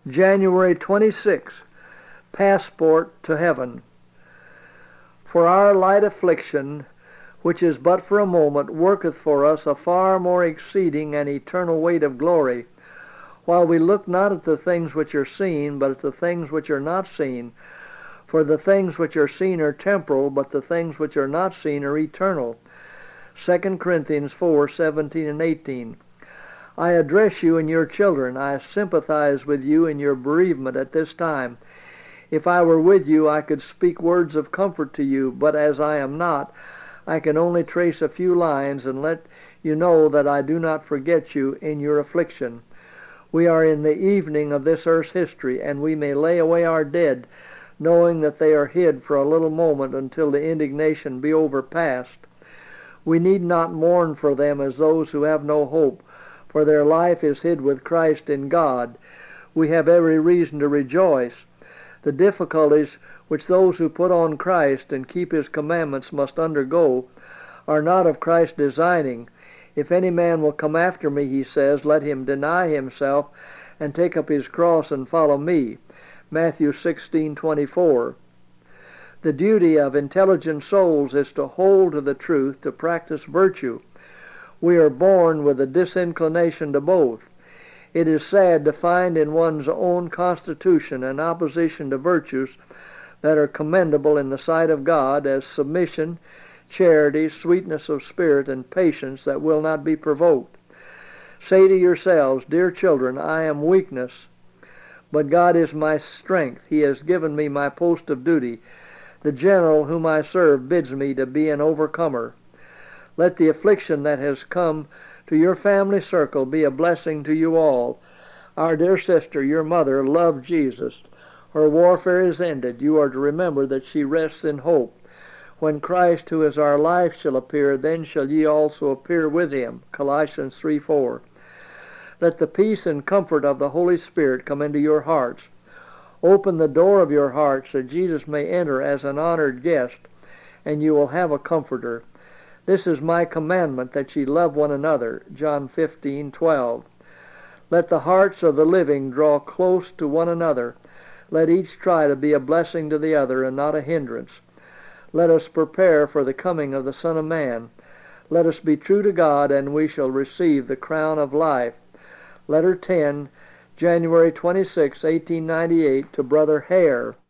January 26. Passport to Heaven. For our light affliction, which is but for a moment, worketh for us a far more exceeding and eternal weight of glory, while we look not at the things which are seen, but at the things which are not seen. For the things which are seen are temporal, but the things which are not seen are eternal. 2 Corinthians 4:17 and 18. I address you and your children. I sympathize with you in your bereavement at this time. If I were with you, I could speak words of comfort to you, but as I am not, I can only trace a few lines and let you know that I do not forget you in your affliction. We are in the evening of this earth's history, and we may lay away our dead, knowing that they are hid for a little moment until the indignation be overpast. We need not mourn for them as those who have no hope, for their life is hid with Christ in God. We have every reason to rejoice. The difficulties which those who put on Christ and keep His commandments must undergo are not of Christ's designing. If any man will come after me, he says, let him deny himself and take up his cross and follow me. Matthew 16:24. The duty of intelligent souls is to hold to the truth, to practice virtue. We are born with a disinclination to both. It is sad to find in one's own constitution an opposition to virtues that are commendable in the sight of God, as submission, charity, sweetness of spirit, and patience that will not be provoked. Say to yourselves, dear children, I am weakness, but God is my strength. He has given me my post of duty. The general whom I serve bids me to be an overcomer. Let the affliction that has come to your family circle be a blessing to you all. Our dear sister, your mother, loved Jesus. Her warfare is ended. You are to remember that she rests in hope. When Christ, who is our life, shall appear, then shall ye also appear with him. Colossians 3:4. Let the peace and comfort of the Holy Spirit come into your hearts. Open the door of your hearts that Jesus may enter as an honored guest, and you will have a comforter. This is my commandment, that ye love one another. John 15:12. Let the hearts of the living draw close to one another. Let each try to be a blessing to the other and not a hindrance. Let us prepare for the coming of the Son of Man. Let us be true to God, and we shall receive the crown of life. Letter 10, January 26, 1898, to Brother Hare.